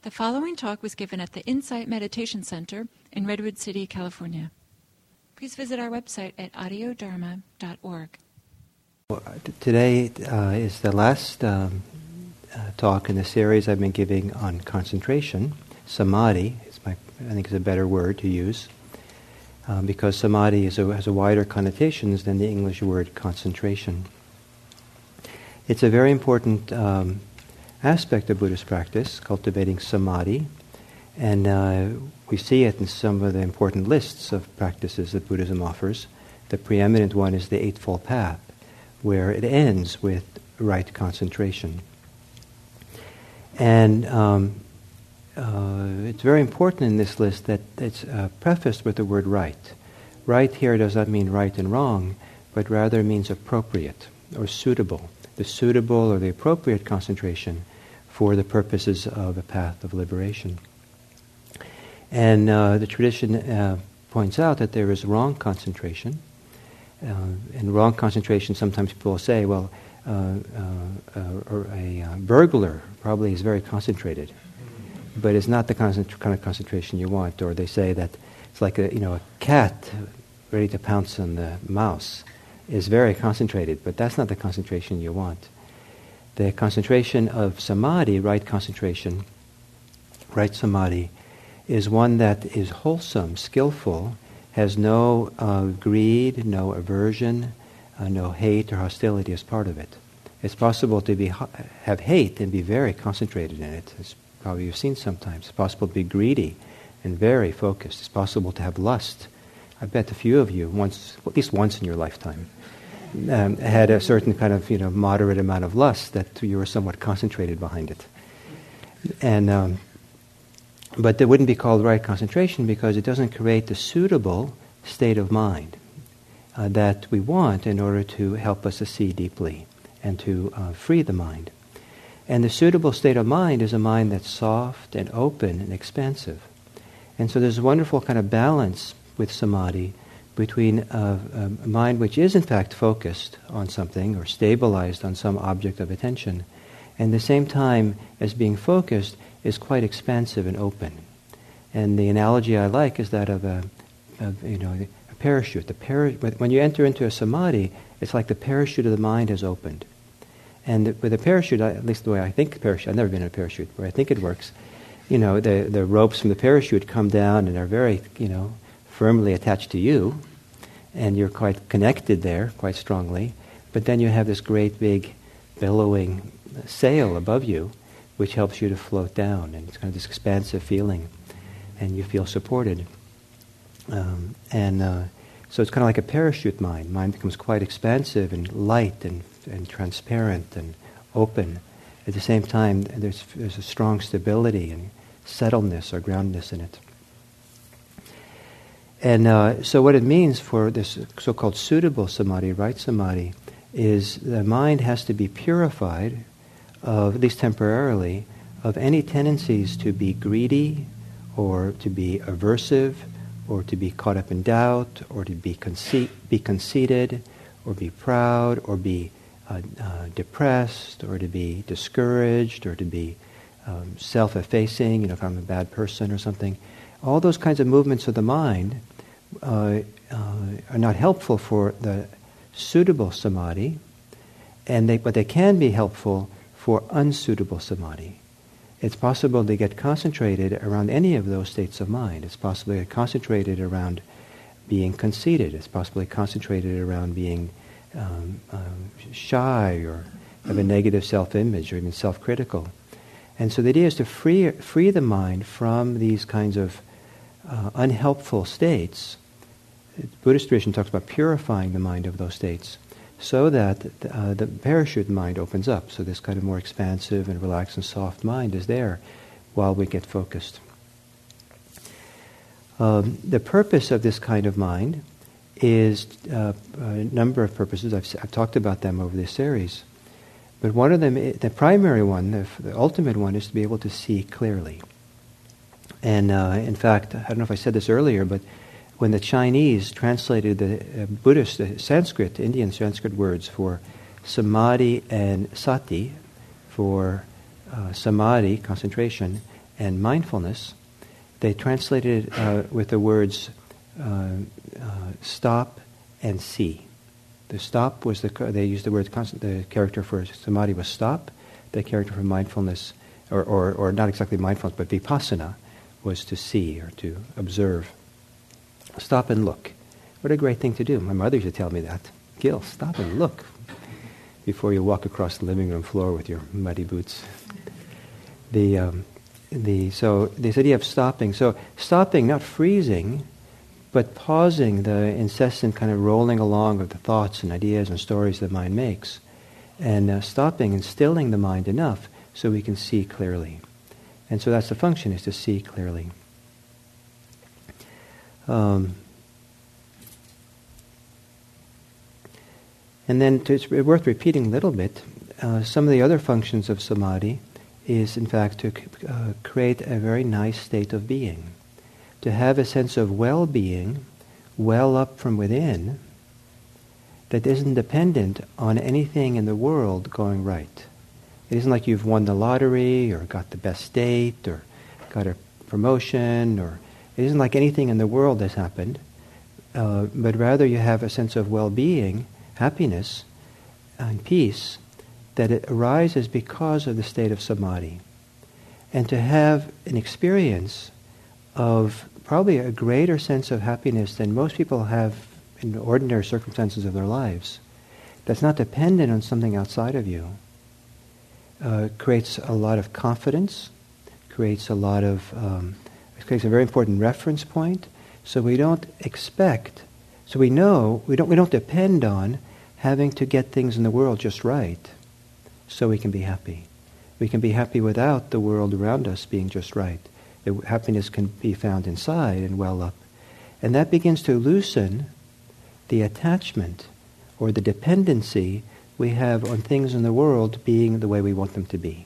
The following talk was given at the Insight Meditation Center in Redwood City, California. Please visit our website at audiodharma.org. Today is the last talk in the series I've been giving on concentration. Samadhi I think is a better word to use because samadhi has a wider connotations than the English word concentration. It's a very important aspect of Buddhist practice, cultivating samadhi, and we see it in some of the important lists of practices that Buddhism offers. The preeminent one is the Eightfold Path, where it ends with right concentration. And it's very important in this list that it's prefaced with the word right. Right here does not mean right and wrong, but rather means appropriate or suitable. The suitable or the appropriate concentration for the purposes of a path of liberation. And the tradition points out that there is wrong concentration. And wrong concentration, sometimes people will say, well, a burglar probably is very concentrated, but it's not the kind of concentration you want. Or they say that it's like a cat ready to pounce on the mouse is very concentrated, but that's not the concentration you want. The concentration of samadhi, right concentration, right samadhi, is one that is wholesome, skillful, has no greed, no aversion, no hate or hostility as part of it. It's possible to have hate and be very concentrated in it, as probably you've seen sometimes. It's possible to be greedy and very focused. It's possible to have lust. I bet a few of you, at least once in your lifetime, had a certain kind of moderate amount of lust that you were somewhat concentrated behind it. And but it wouldn't be called right concentration because it doesn't create the suitable state of mind that we want in order to help us to see deeply and to free the mind. And the suitable state of mind is a mind that's soft and open and expansive. And so there's a wonderful kind of balance with samadhi between a mind which is in fact focused on something or stabilized on some object of attention, and at the same time as being focused is quite expansive and open. And the analogy I like is that of a parachute. When you enter into a samadhi, it's like the parachute of the mind has opened. And with a parachute, at least the way I think parachute, I've never been in a parachute, where I think it works, the ropes from the parachute come down and are very, firmly attached to you, and you're quite connected there, quite strongly. But then you have this great big billowing sail above you, which helps you to float down, and it's kind of this expansive feeling, and you feel supported. So it's kind of like a parachute mind. Mind becomes quite expansive and light and transparent and open. At the same time, there's a strong stability and settledness or groundedness in it. And so what it means for this so-called suitable samadhi, right samadhi, is the mind has to be purified, at least temporarily, of any tendencies to be greedy or to be aversive or to be caught up in doubt or to be conceited or be proud or be depressed or to be discouraged or to be self-effacing, kind of a bad person or something. All those kinds of movements of the mind are not helpful for the suitable samadhi, but they can be helpful for unsuitable samadhi. It's possible to get concentrated around any of those states of mind. It's possible to get concentrated around being conceited. It's possibly concentrated around being shy or have a negative self-image or even self-critical. And so the idea is to free the mind from these kinds of unhelpful states. The Buddhist tradition talks about purifying the mind of those states so that the parachute mind opens up. So this kind of more expansive and relaxed and soft mind is there while we get focused. The purpose of this kind of mind is a number of purposes. I've talked about them over this series. But one of them, the primary one, the ultimate one, is to be able to see clearly. And in fact, I don't know if I said this earlier, but when the Chinese translated the Buddhist, the Sanskrit, Indian Sanskrit words for samadhi and sati, for samadhi, concentration, and mindfulness, they translated it with the words stop and see. The stop was they used the word the character for samadhi was stop. The character for mindfulness, or not exactly mindfulness, but vipassana, was to see or to observe. Stop and look. What a great thing to do. My mother used to tell me that. Gil, stop and look before you walk across the living room floor with your muddy boots. So this idea of stopping. So stopping, not freezing, but pausing the incessant kind of rolling along of the thoughts and ideas and stories the mind makes, and stopping and stilling the mind enough so we can see clearly. And so that's the function, is to see clearly. And then it's worth repeating a little bit, some of the other functions of samadhi is in fact to create a very nice state of being, to have a sense of well-being well up from within that isn't dependent on anything in the world going right. It isn't like you've won the lottery or got the best date or got a promotion, or it isn't like anything in the world has happened, but rather you have a sense of well-being, happiness, and peace that it arises because of the state of samadhi. And to have an experience of probably a greater sense of happiness than most people have in ordinary circumstances of their lives, that's not dependent on something outside of you, creates a lot of confidence, creates a very important reference point. So we don't expect, so we know, we don't depend on having to get things in the world just right so we can be happy. We can be happy without the world around us being just right. The happiness can be found inside and well up. And that begins to loosen the attachment or the dependency we have on things in the world being the way we want them to be.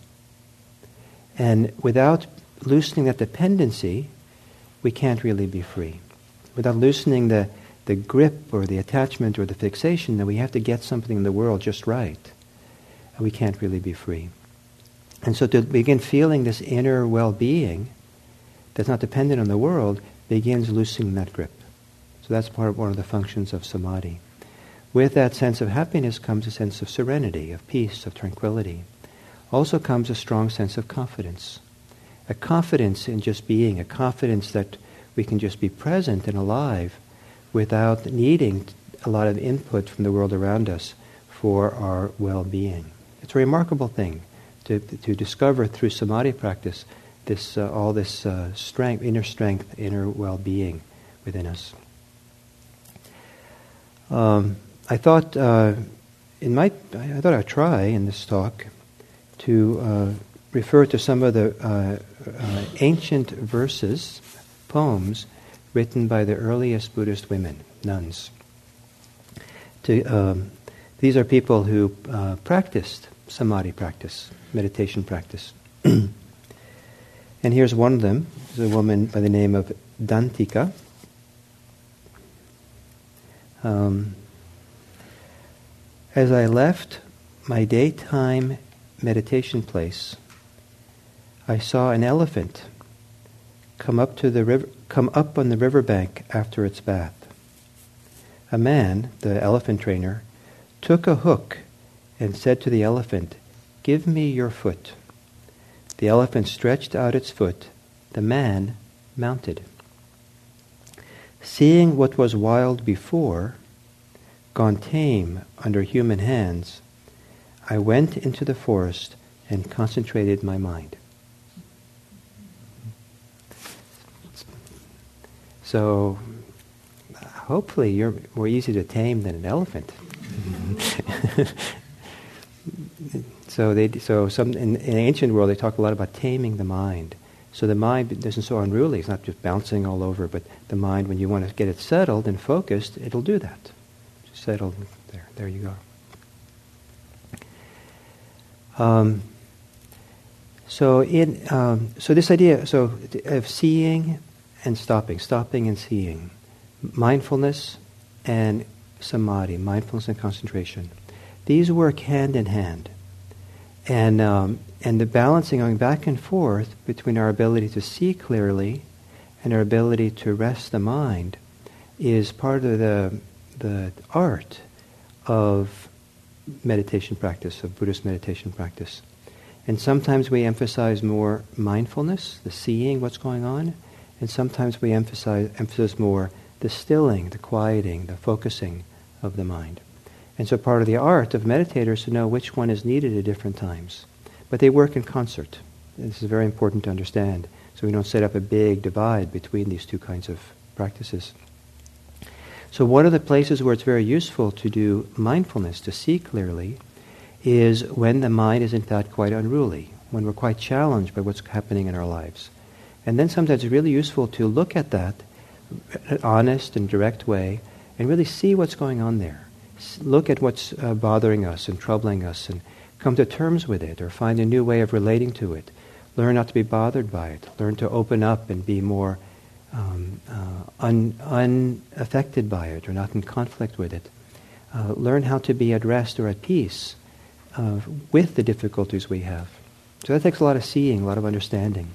And without loosening that dependency, we can't really be free. Without loosening the grip or the attachment or the fixation that we have to get something in the world just right, we can't really be free. And so to begin feeling this inner well-being that's not dependent on the world begins loosening that grip. So that's one of the functions of samadhi. With that sense of happiness comes a sense of serenity, of peace, of tranquility. Also comes a strong sense of confidence. A confidence in just being, a confidence that we can just be present and alive without needing a lot of input from the world around us for our well-being. It's a remarkable thing to discover through samadhi practice all this strength, inner well-being within us. I thought I'd try in this talk to refer to some of the ancient verses, poems, written by the earliest Buddhist women, nuns. These are people who practiced samadhi practice, meditation practice. And here's one of them. There's a woman by the name of Dantika. As I left my daytime meditation place, I saw an elephant come up on the riverbank after its bath. A man, the elephant trainer, took a hook and said to the elephant, "Give me your foot." The elephant stretched out its foot. The man mounted. Seeing what was wild before, gone tame under human hands, I went into the forest and concentrated my mind. So, hopefully you're more easy to tame than an elephant. So in the ancient world, they talk a lot about taming the mind. So the mind isn't so unruly. It's not just bouncing all over, but the mind, when you want to get it settled and focused, it'll do that. Just settled there. There you go. So this idea of seeing and stopping and seeing, mindfulness and samadhi, mindfulness and concentration, these work hand in hand. And the balancing, going back and forth between our ability to see clearly and our ability to rest the mind is part of the art of meditation practice, of Buddhist meditation practice. And sometimes we emphasize more mindfulness, the seeing what's going on, and sometimes we emphasize more the stilling, the quieting, the focusing of the mind. And so part of the art of meditators is to know which one is needed at different times. But they work in concert. This is very important to understand, so we don't set up a big divide between these two kinds of practices. So one of the places where it's very useful to do mindfulness, to see clearly, is when the mind is in fact quite unruly, when we're quite challenged by what's happening in our lives. And then sometimes it's really useful to look at that in an honest and direct way and really see what's going on there. Look at what's bothering us and troubling us and come to terms with it or find a new way of relating to it. Learn not to be bothered by it. Learn to open up and be more unaffected by it or not in conflict with it. Learn how to be at rest or at peace with the difficulties we have. So that takes a lot of seeing, a lot of understanding.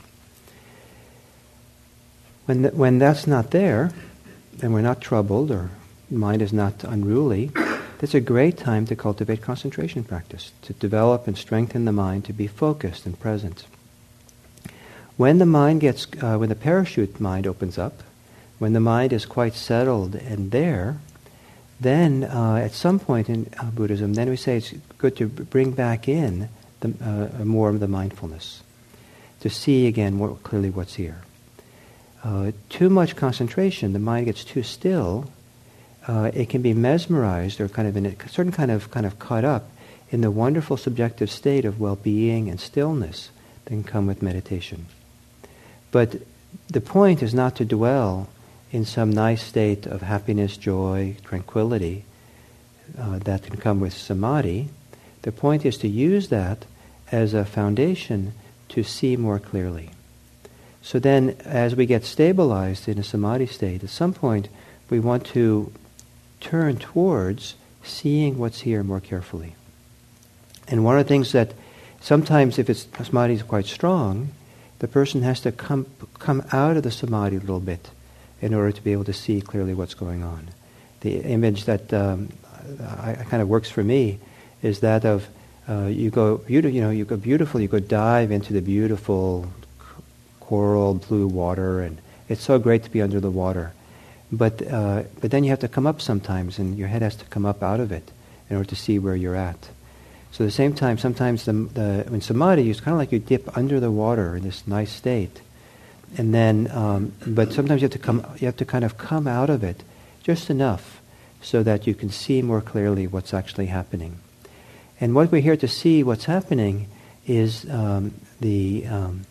When that's not there, and we're not troubled or mind is not unruly, that's a great time to cultivate concentration practice, to develop and strengthen the mind to be focused and present. When the mind when the parachute mind opens up, when the mind is quite settled and there, then at some point in Buddhism, then we say it's good to bring back in more of the mindfulness, to see again more clearly what's here. Too much concentration, the mind gets too still. It can be mesmerized or kind of in a certain kind of caught up in the wonderful subjective state of well-being and stillness that can come with meditation. But the point is not to dwell in some nice state of happiness, joy, tranquility that can come with samadhi. The point is to use that as a foundation to see more clearly. So then, as we get stabilized in a samadhi state, at some point we want to turn towards seeing what's here more carefully. And one of the things that sometimes, if samadhi is quite strong, the person has to come out of the samadhi a little bit in order to be able to see clearly what's going on. The image that kind of works for me is that of you go beautiful, you go dive into the beautiful coral blue water, and it's so great to be under the water. But then you have to come up sometimes, and your head has to come up out of it in order to see where you're at. So at the same time, sometimes in samadhi, it's kind of like you dip under the water in this nice state, and then but sometimes you have to kind of come out of it just enough so that you can see more clearly what's actually happening. And what we're here to see what's happening is the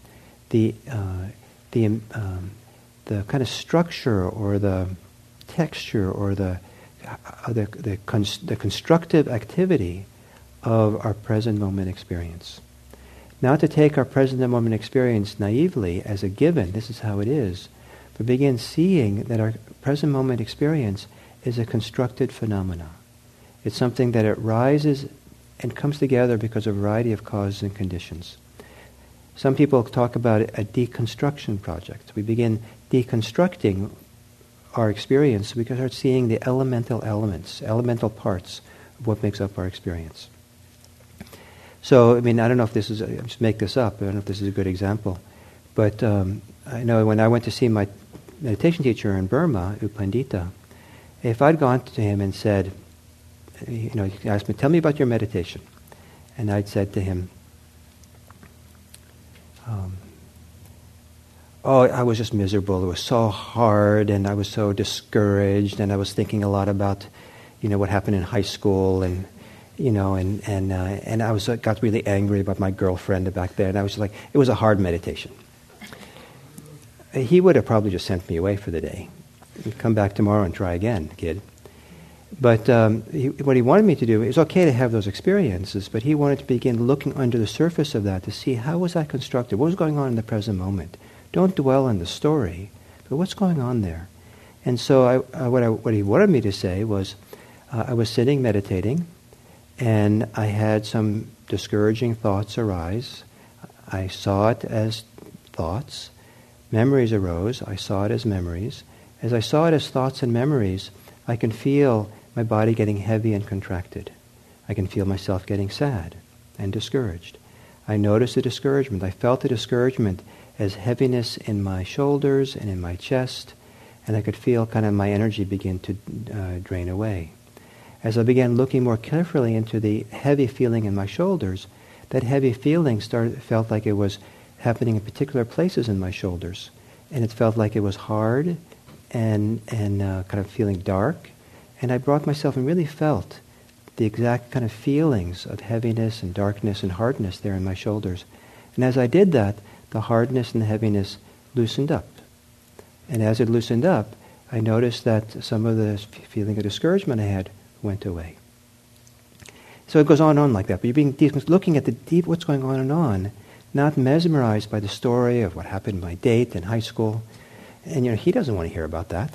kind of structure or the texture or the constructive activity of our present moment experience. Not to take our present moment experience naively as a given, this is how it is, but begin seeing that our present moment experience is a constructed phenomena. It's something that it rises and comes together because of a variety of causes and conditions. Some people talk about a deconstruction project. We begin deconstructing our experience because we start seeing the elemental elements, elemental parts of what makes up our experience. So, I don't know if this is, I'll just make this up, I don't know if this is a good example, but I know when I went to see my meditation teacher in Burma, U Pandita, if I'd gone to him and said, he asked me, tell me about your meditation. And I'd said to him, I was just miserable. It was so hard, and I was so discouraged, and I was thinking a lot about, what happened in high school, and I got really angry about my girlfriend back there, and I was like, it was a hard meditation. He would have probably just sent me away for the day. Come back tomorrow and try again, kid. But what he wanted me to do, it was okay to have those experiences, but he wanted to begin looking under the surface of that to see how was that constructed, what was going on in the present moment. Don't dwell on the story, but what's going on there? And so what he wanted me to say was, I was sitting meditating, and I had some discouraging thoughts arise. I saw it as thoughts. Memories arose. I saw it as memories. As I saw it as thoughts and memories, I can feel my body getting heavy and contracted. I can feel myself getting sad and discouraged. I noticed the discouragement. I felt the discouragement as heaviness in my shoulders and in my chest, and I could feel kind of my energy begin to drain away. As I began looking more carefully into the heavy feeling in my shoulders, that heavy feeling felt like it was happening in particular places in my shoulders, and it felt like it was hard and kind of feeling dark. And I brought myself and really felt the exact kind of feelings of heaviness and darkness and hardness there in my shoulders. And as I did that, the hardness and the heaviness loosened up. And as it loosened up, I noticed that some of the feeling of discouragement I had went away. So it goes on like that. But you're being looking at the deep, what's going on, not mesmerized by the story of what happened to my date in high school. And he doesn't want to hear about that.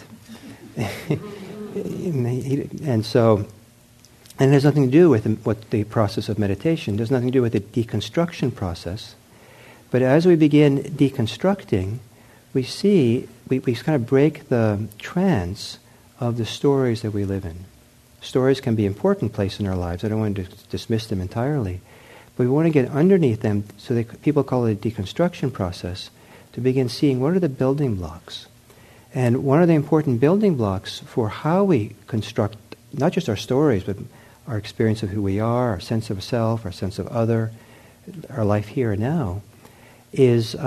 And it has nothing to do with what the process of meditation. It has nothing to do with the deconstruction process. But as we begin deconstructing, we see, we kind of break the trance of the stories that we live in. Stories can be an important place in our lives. I don't want to dismiss them entirely. But we want to get underneath them, so people call it a deconstruction process, to begin seeing what are the building blocks. And one of the important building blocks for how we construct not just our stories, but our experience of who we are, our sense of self, our sense of other, our life here and now, is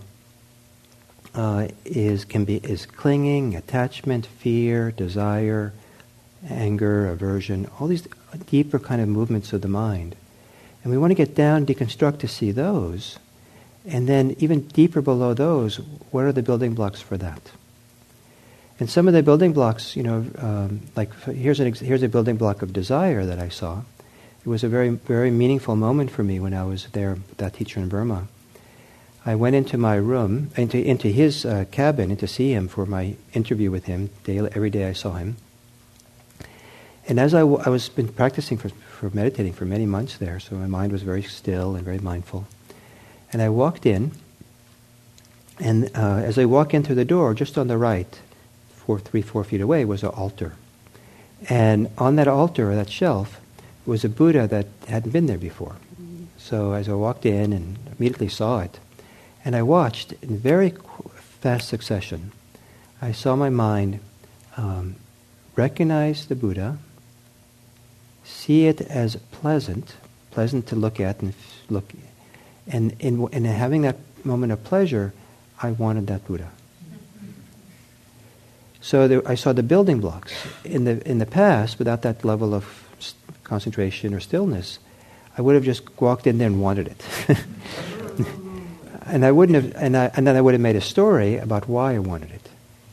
clinging, attachment, fear, desire, anger, aversion, all these deeper kind of movements of the mind. And we want to get down, deconstruct to see those, and then even deeper below those, what are the building blocks for that? And some of the building blocks, here's a building block of desire that I saw. It was a very, very meaningful moment for me when I was there with that teacher in Burma. I went into my room, into his cabin, to see him for my interview with him. Every day I saw him. And as I was been practicing for meditating for many months there, so my mind was very still and very mindful. And I walked in, and as I walk in through the door, just on the right, 4 feet away, was an altar. And on that altar, or that shelf, was a Buddha that hadn't been there before. So as I walked in and immediately saw it, and I watched in very fast succession, I saw my mind recognize the Buddha, see it as pleasant to look at and look, and in having that moment of pleasure, I wanted that Buddha. So I saw the building blocks. In the past, without that level of concentration or stillness, I would have just walked in there and wanted it. And I wouldn't have, and then I would have made a story about why I wanted it.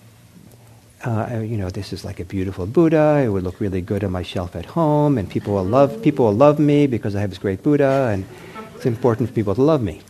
This is like a beautiful Buddha. It would look really good on my shelf at home, and people will love me because I have this great Buddha, and it's important for people to love me.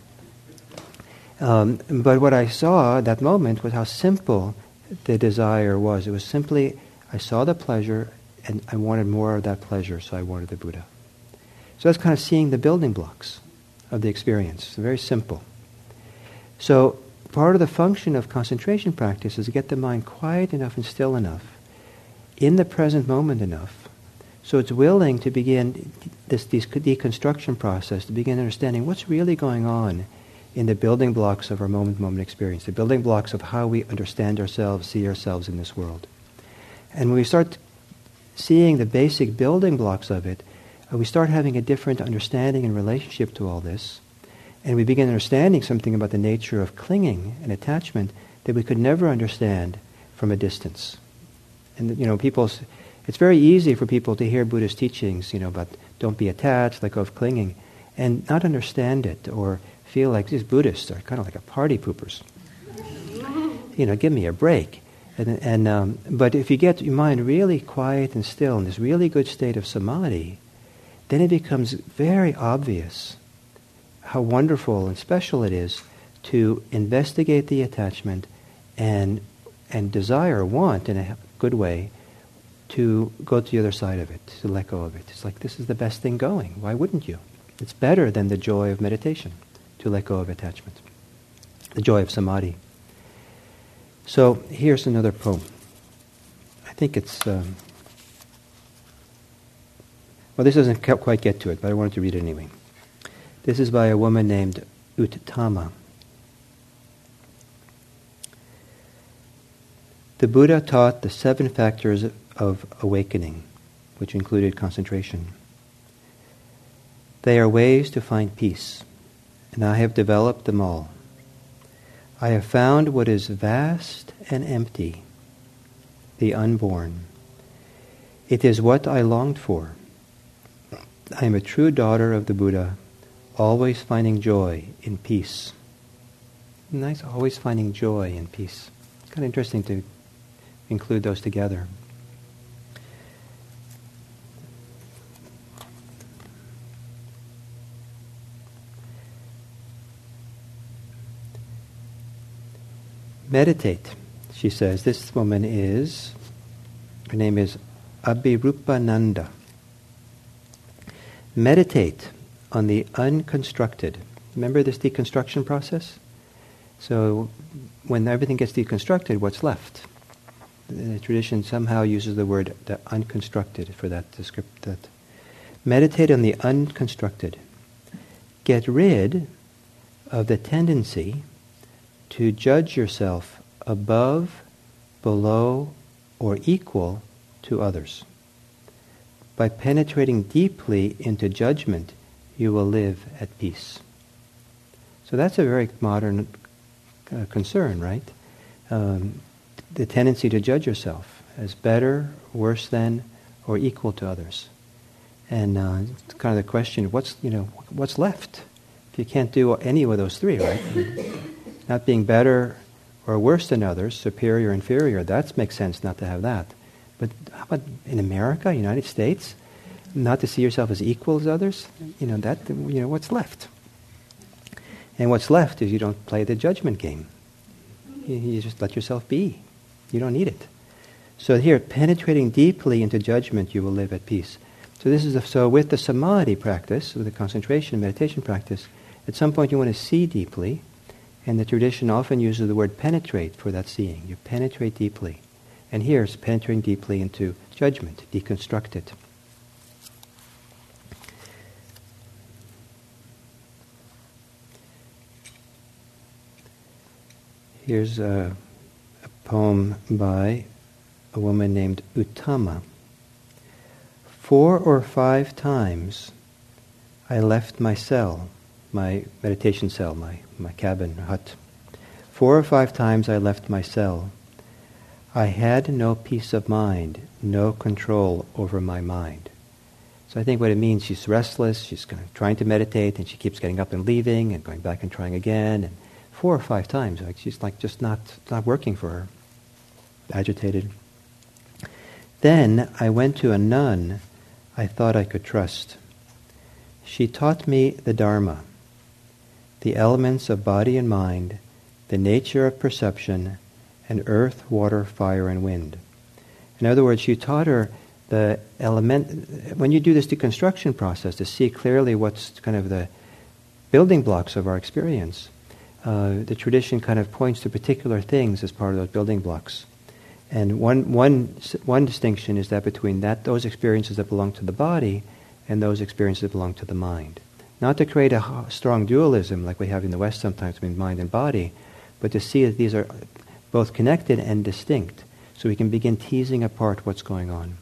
But what I saw at that moment was how simple the desire was. It was simply, I saw the pleasure, and I wanted more of that pleasure, so I wanted the Buddha. So that's kind of seeing the building blocks of the experience. It's very simple. So part of the function of concentration practice is to get the mind quiet enough and still enough, in the present moment enough, so it's willing to begin this deconstruction process, to begin understanding what's really going on in the building blocks of our moment-to-moment experience, the building blocks of how we understand ourselves, see ourselves in this world. And when we start seeing the basic building blocks of it, we start having a different understanding and relationship to all this, and we begin understanding something about the nature of clinging and attachment that we could never understand from a distance. And it's very easy for people to hear Buddha's teachings, about don't be attached, let go of clinging, and not understand it or feel like these Buddhists are kind of like a party poopers. Give me a break. But if you get your mind really quiet and still in this really good state of samadhi, then it becomes very obvious how wonderful and special it is to investigate the attachment and desire, want in a good way, to go to the other side of it, to let go of it. It's like, this is the best thing going. Why wouldn't you? It's better than the joy of meditation, to let go of attachment. The joy of samadhi. So here's another poem. I think it's... well, this doesn't quite get to it, but I wanted to read it anyway. This is by a woman named Uttama. The Buddha taught the 7 factors of awakening, which included concentration. They are ways to find peace, and I have developed them all. I have found what is vast and empty, the unborn. It is what I longed for. I am a true daughter of the Buddha, always finding joy in peace. Nice, always finding joy in peace. It's kind of interesting to include those together. Meditate, she says. This woman is, her name is Abhirupananda. Meditate on the unconstructed. Remember this deconstruction process? So when everything gets deconstructed, what's left? The tradition somehow uses the word the unconstructed for that description. Meditate on the unconstructed. Get rid of the tendency to judge yourself above, below, or equal to others. By penetrating deeply into judgment, you will live at peace. So that's a very modern concern, right? The tendency to judge yourself as better, worse than, or equal to others. And it's kind of the question, what's left? If you can't do any of those 3, right? Not being better or worse than others, superior, inferior, that makes sense not to have that. But how about in America, United States, not to see yourself as equal as others? What's left? And what's left is you don't play the judgment game. You just let yourself be. You don't need it. So here, penetrating deeply into judgment, you will live at peace. So with the samadhi practice, with the concentration meditation practice, at some point you want to see deeply, and the tradition often uses the word penetrate for that seeing. You penetrate deeply. And here it's penetrating deeply into judgment, deconstruct it. Here's a poem by a woman named Uttama. 4 or 5 times I left my cell, my meditation cell, my cabin, hut. 4 or 5 times I left my cell. I had no peace of mind, no control over my mind. So I think what it means, she's restless, she's kind of trying to meditate, and she keeps getting up and leaving, and going back and trying again, and 4 or 5 times, she's just not working for her. Agitated. Then I went to a nun I thought I could trust. She taught me the Dharma, the elements of body and mind, the nature of perception, and earth, water, fire, and wind. In other words, she taught her the element. When you do this deconstruction process to see clearly what's kind of the building blocks of our experience, the tradition kind of points to particular things as part of those building blocks. And one distinction is that between those experiences that belong to the body and those experiences that belong to the mind. Not to create a strong dualism like we have in the West sometimes between mind and body, but to see that these are both connected and distinct, so we can begin teasing apart what's going on.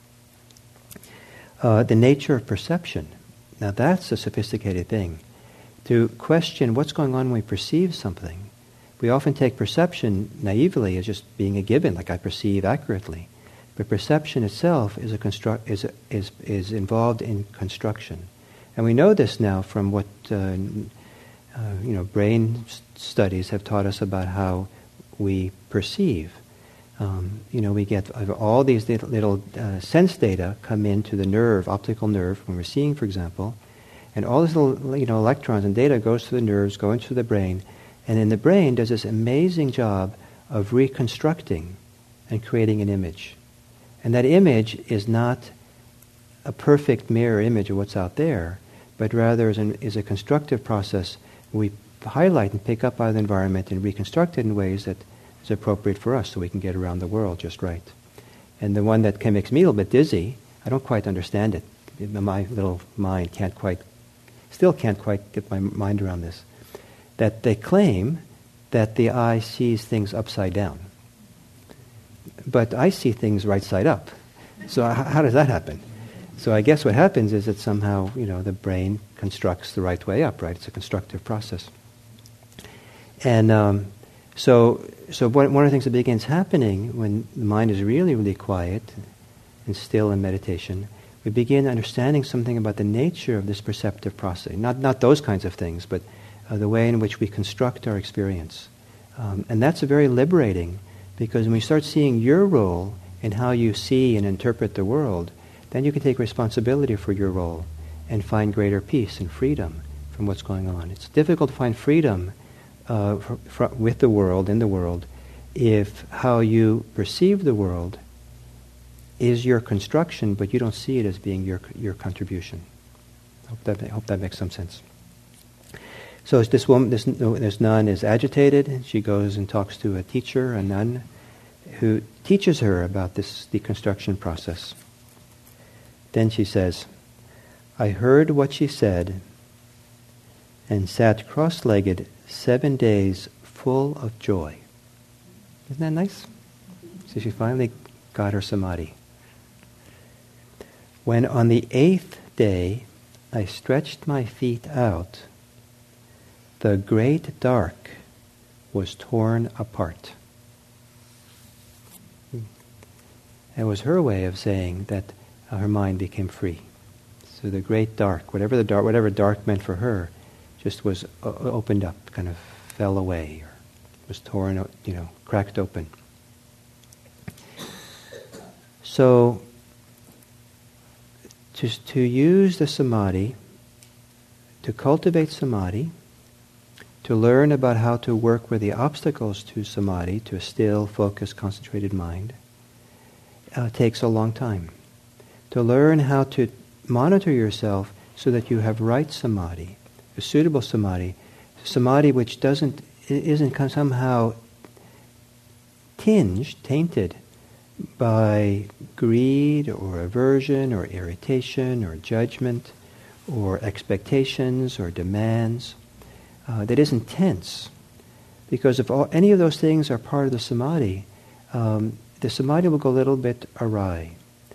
The nature of perception. Now that's a sophisticated thing. To question what's going on when we perceive something. We often take perception naively as just being a given, like I perceive accurately. But perception itself is involved in construction. And we know this now from what brain studies have taught us about how we perceive. We get all these little sense data come into the nerve, optical nerve, when we're seeing, for example, and all these little electrons and data goes to the nerves, go into the brain, and in the brain does this amazing job of reconstructing and creating an image. And that image is not a perfect mirror image of what's out there, but rather is a constructive process. We highlight and pick up out of the environment and reconstruct it in ways that is appropriate for us so we can get around the world just right. And the one that makes me a little bit dizzy, I don't quite understand it. My little mind still can't quite get my mind around this. That they claim that the eye sees things upside down. But I see things right side up. So how does that happen? So I guess what happens is that somehow, the brain constructs the right way up, right? It's a constructive process. And so one of the things that begins happening when the mind is really, really quiet and still in meditation, we begin understanding something about the nature of this perceptive process. Not those kinds of things, but the way in which we construct our experience. And that's very liberating, because when we start seeing your role in how you see and interpret the world, then you can take responsibility for your role and find greater peace and freedom from what's going on. It's difficult to find freedom with the world, in the world, if how you perceive the world is your construction, but you don't see it as being your contribution. I hope that makes some sense. So this woman, this nun is agitated, and she goes and talks to a teacher, a nun, who teaches her about this deconstruction process. Then she says, "I heard what she said and sat cross-legged 7 days full of joy." Isn't that nice? So she finally got her samadhi. "When on the 8th day I stretched my feet out, the great dark was torn apart." It was her way of saying that her mind became free. So the great dark, whatever dark meant for her, just was opened up, kind of fell away, or was torn, cracked open. So to use the samadhi, to cultivate samadhi, to learn about how to work with the obstacles to samadhi, to a still, focused, concentrated mind, takes a long time. To learn how to monitor yourself so that you have right samadhi, a suitable samadhi which isn't somehow tainted by greed or aversion or irritation or judgment or expectations or demands, that isn't tense. Because if any of those things are part of the samadhi will go a little bit awry.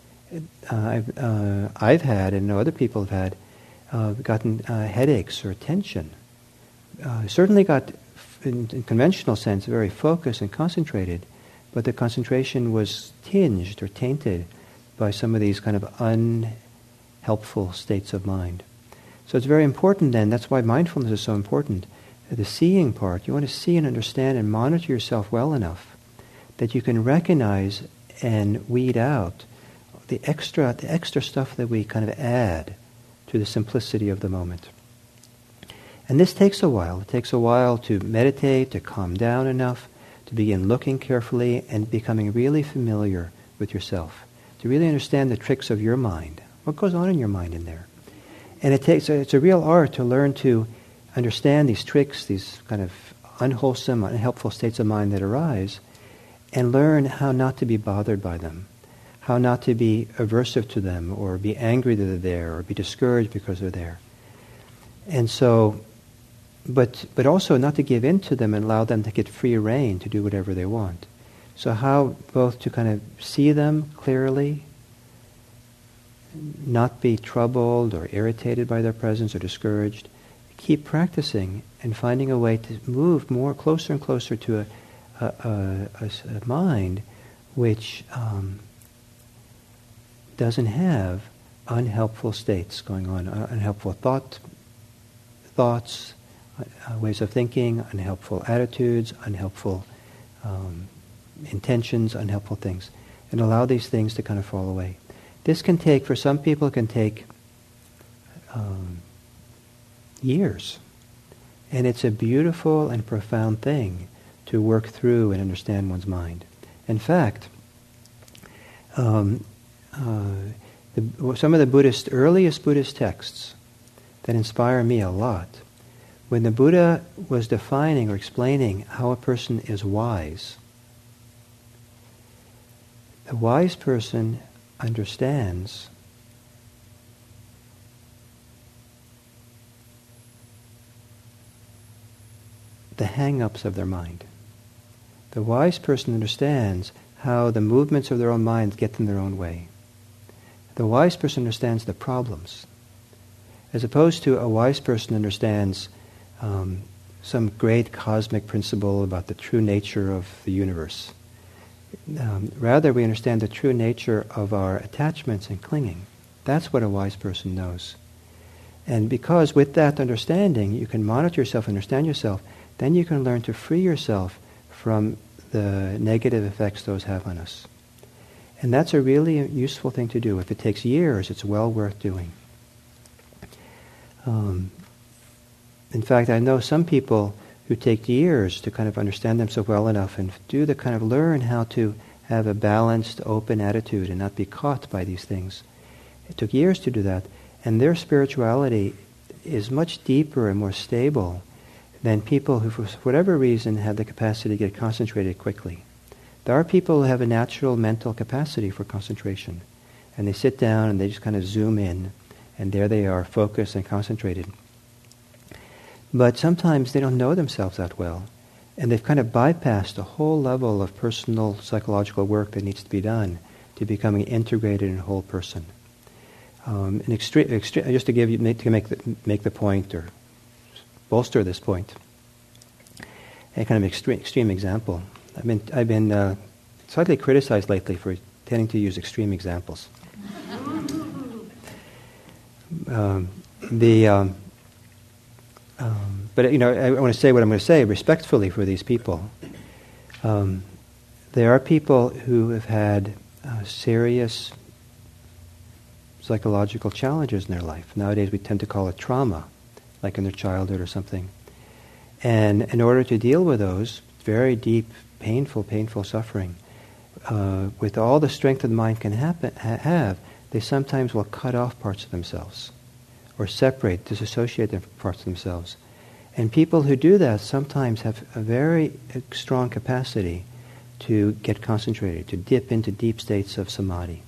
I've had, and know other people have had, gotten headaches or tension. Certainly got, in conventional sense, very focused and concentrated, but the concentration was tinged or tainted by some of these kind of unhelpful states of mind. So it's very important then, that's why mindfulness is so important. The seeing part, you want to see and understand and monitor yourself well enough that you can recognize and weed out the extra stuff that we kind of add to the simplicity of the moment. And this takes a while. It takes a while to meditate, to calm down enough, to begin looking carefully and becoming really familiar with yourself, to really understand the tricks of your mind. What goes on in your mind in there? And it's a real art to learn to understand these tricks, these kind of unwholesome, unhelpful states of mind that arise, and learn how not to be bothered by them, how not to be aversive to them, or be angry that they're there, or be discouraged because they're there. And so, but also not to give in to them and allow them to get free rein to do whatever they want. So how both to kind of see them clearly, not be troubled or irritated by their presence or discouraged, keep practicing and finding a way to move more closer and closer to a mind which doesn't have unhelpful states going on, unhelpful thoughts, ways of thinking, unhelpful attitudes, unhelpful intentions, unhelpful things, and allow these things to kind of fall away. This can take, for some people, it can take years. And it's a beautiful and profound thing to work through and understand one's mind. In fact, some of the earliest Buddhist texts that inspire me a lot, when the Buddha was defining or explaining how a person is wise, the wise person understands the hang-ups of their mind. The wise person understands how the movements of their own mind get in their own way. The wise person understands the problems, as opposed to a wise person understands some great cosmic principle about the true nature of the universe. Rather, we understand the true nature of our attachments and clinging. That's what a wise person knows. And because with that understanding, you can monitor yourself, understand yourself, then you can learn to free yourself from the negative effects those have on us. And that's a really useful thing to do. If it takes years, it's well worth doing. In fact, I know some people who take years to kind of understand themselves well enough and do the kind of learn how to have a balanced, open attitude and not be caught by these things. It took years to do that. And their spirituality is much deeper and more stable than people who, for whatever reason, have the capacity to get concentrated quickly. There are people who have a natural mental capacity for concentration. And they sit down and they just kind of zoom in. And there they are, focused and concentrated. But sometimes they don't know themselves that well. And they've kind of bypassed a whole level of personal psychological work that needs to be done to becoming integrated in a whole person. Just to give you, to make the point or bolster this point, a kind of extreme example. I've been slightly criticized lately for tending to use extreme examples. But I want to say what I'm going to say respectfully for these people. There are people who have had serious psychological challenges in their life. Nowadays we tend to call it trauma, like in their childhood or something. And in order to deal with those very deep, painful suffering, with all the strength that the mind can have, they sometimes will cut off parts of themselves or separate, disassociate them from parts of themselves. And people who do that sometimes have a very strong capacity to get concentrated, to dip into deep states of samadhi.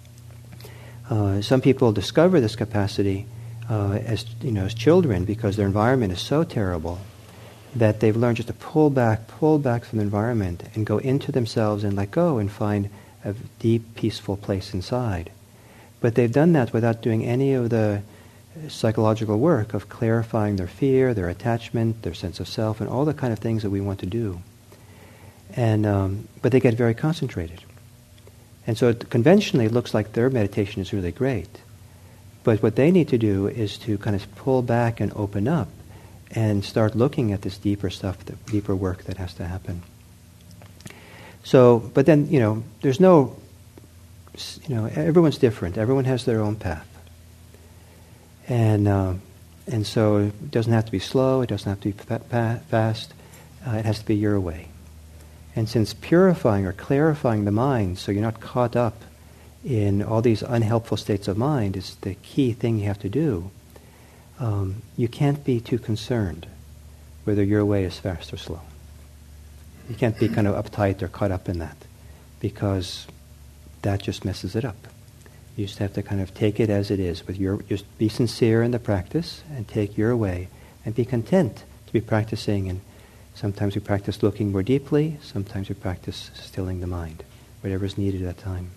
Some people discover this capacity as children because their environment is so terrible that they've learned just to pull back from the environment and go into themselves and let go and find a deep, peaceful place inside. But they've done that without doing any of the psychological work of clarifying their fear, their attachment, their sense of self, and all the kind of things that we want to do. And but they get very concentrated. And so conventionally it looks like their meditation is really great. But what they need to do is to kind of pull back and open up and start looking at this deeper stuff, the deeper work that has to happen. So, but then, there's no, everyone's different. Everyone has their own path. And so it doesn't have to be slow, it doesn't have to be fast, it has to be your way. And since purifying or clarifying the mind so you're not caught up in all these unhelpful states of mind is the key thing you have to do, you can't be too concerned whether your way is fast or slow. You can't be kind of uptight or caught up in that, because that just messes it up. You just have to kind of take it as it is. Just be sincere in the practice and take your way and be content to be practicing. And sometimes we practice looking more deeply, sometimes we practice stilling the mind, whatever is needed at that time.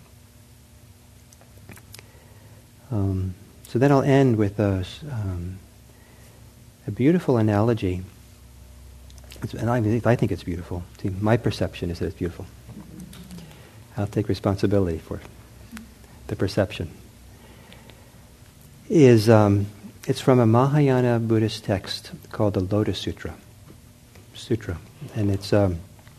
So then I'll end with a beautiful analogy. And I think it's beautiful. See, my perception is that it's beautiful. I'll take responsibility for the perception. It's from a Mahayana Buddhist text called the Lotus Sutra. And it's and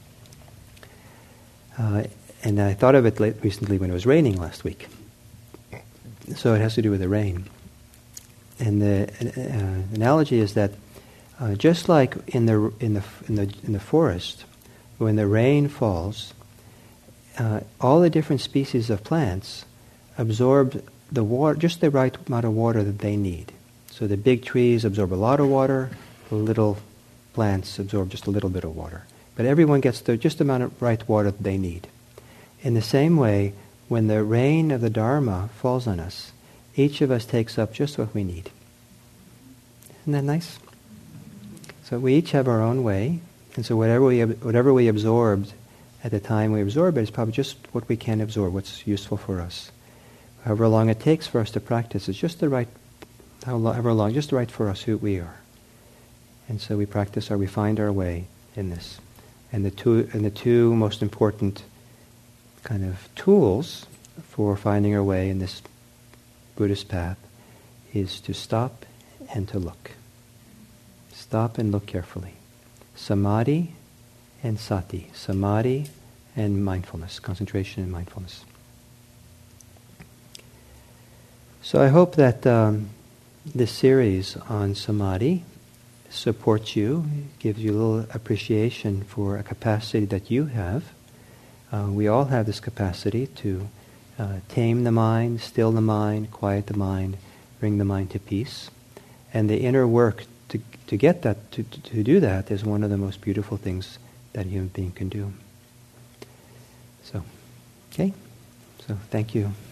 I thought of it recently when it was raining last week. So it has to do with the rain. And the analogy is that just like in the forest, when the rain falls, all the different species of plants absorb the water, just the right amount of water that they need. So the big trees absorb a lot of water, the little plants absorb just a little bit of water. But everyone gets the just amount of right water that they need. In the same way, when the rain of the Dharma falls on us, each of us takes up just what we need. Isn't that nice? So we each have our own way, and so whatever we absorbed at the time we absorb it is probably just what we can absorb, what's useful for us. However long it takes for us to practice is just the right, however long, just right for us who we are. And so we practice we find our way in this. And the two most important kind of tools for finding our way in this Buddhist path is to stop and to look. Stop and look carefully. Samadhi and sati. Samadhi and mindfulness, concentration and mindfulness. So I hope that this series on samadhi supports you, gives you a little appreciation for a capacity that you have. We all have this capacity to tame the mind, still the mind, quiet the mind, bring the mind to peace. And the inner work to get that, to do that, is one of the most beautiful things that a human being can do. So, okay. So, thank you.